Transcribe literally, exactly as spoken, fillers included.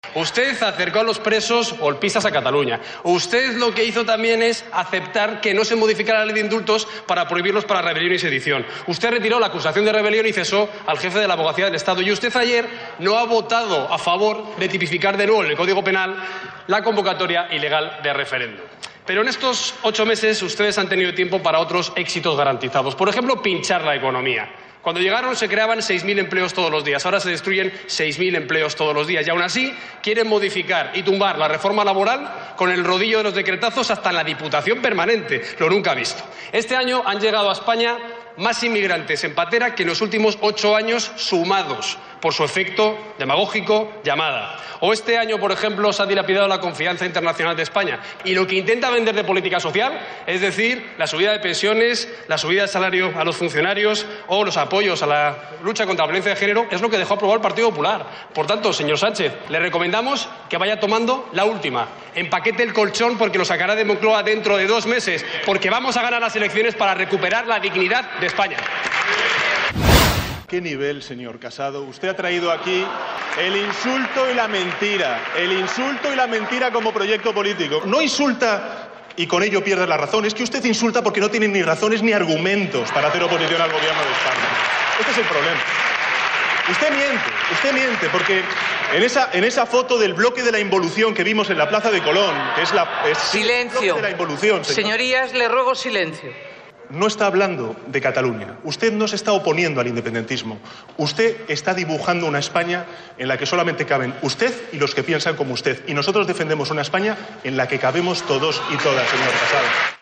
Usted acercó a los presos golpistas a Cataluña. Usted lo que hizo también es aceptar que no se modificara la ley de indultos para prohibirlos para rebelión y sedición. Usted retiró la acusación de rebelión y cesó al jefe de la Abogacía del Estado. Y usted ayer no ha votado a favor de tipificar de nuevo en el Código Penal la convocatoria ilegal de referéndum. Pero en estos ocho meses ustedes han tenido tiempo para otros éxitos garantizados. Por ejemplo, pinchar la economía. Cuando llegaron se creaban seis mil empleos todos los días. Ahora se destruyen seis mil empleos todos los días. Y aún así quieren modificar y tumbar la reforma laboral con el rodillo de los decretazos hasta la Diputación Permanente. Lo nunca visto. Este año han llegado a España más inmigrantes en patera que en los últimos ocho años sumados por su efecto demagógico llamada. O este año, por ejemplo, se ha dilapidado la confianza internacional de España. Y lo que intenta vender de política social, es decir, la subida de pensiones, la subida del salario a los funcionarios o los apoyos a la lucha contra la violencia de género, es lo que dejó aprobado el Partido Popular. Por tanto, señor Sánchez, le recomendamos que vaya tomando la última. Empaquete el colchón porque lo sacará de Moncloa dentro de dos meses, porque vamos a ganar las elecciones para recuperar la dignidad de España. ¿Qué nivel, señor Casado? Usted ha traído aquí el insulto y la mentira. El insulto y la mentira como proyecto político. No insulta y con ello pierde la razón. Es que usted insulta porque no tiene ni razones ni argumentos para hacer oposición al gobierno de España. Este es el problema. Usted miente, usted miente, porque en esa, en esa foto del bloque de la involución que vimos en la Plaza de Colón, que es, la, es silencio. el bloque de la involución, señor. Señorías, le ruego silencio. No está hablando de Cataluña. Usted no se está oponiendo al independentismo. Usted está dibujando una España en la que solamente caben usted y los que piensan como usted. Y nosotros defendemos una España en la que cabemos todos y todas, señor Casado.